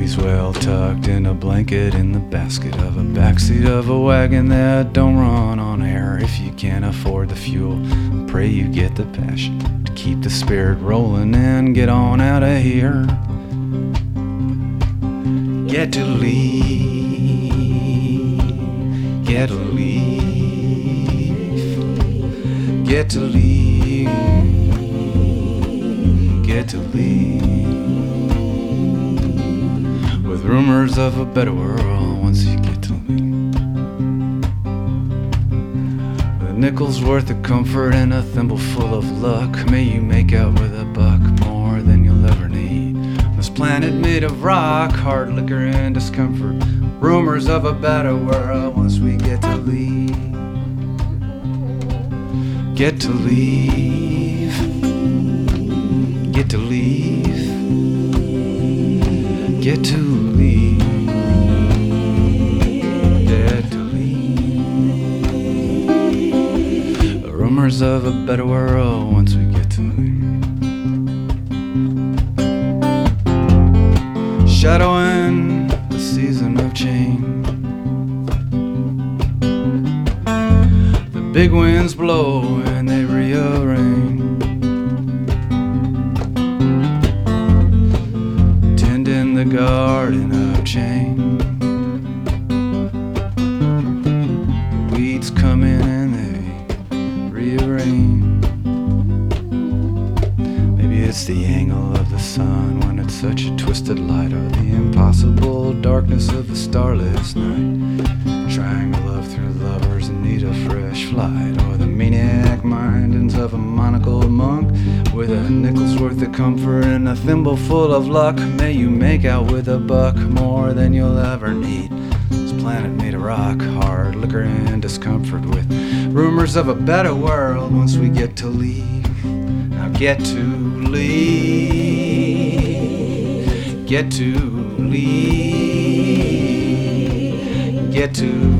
He's well tucked in a blanket in the basket of a backseat of a wagon that don't run on air. If you can't afford the fuel, pray you get the passion to keep the spirit rolling and get on out of here. Get to leave, get to leave, get to leave, get to leave. With rumors of a better world once you get to leave. With a nickel's worth of comfort and a thimbleful of luck, may you make out with a buck more than you'll ever need. This planet made of rock, hard liquor and discomfort. Rumors of a better world once we get to leave. Get to leave. Get to leave. Get to leave. Get to leave. Rumors of a better world once we get to leave. Shadowing the season of change. The big winds blow and they rearrange. Tending the garden of change. The weeds come in and they rearrange. Maybe it's the angle of the sun when it's such a twisted light, or the impossible darkness of a starless night. Triangle of through lovers in need of fresh flight, or the maniac mindings of a monocled monk with a nickel's worth of comfort and a thimbleful of luck. May you make out with a buck more than you'll ever need. This planet made of rock, hard liquor and discomfort, with rumors of a better world once we get to leave. Now get to leave. Get to leave. Get to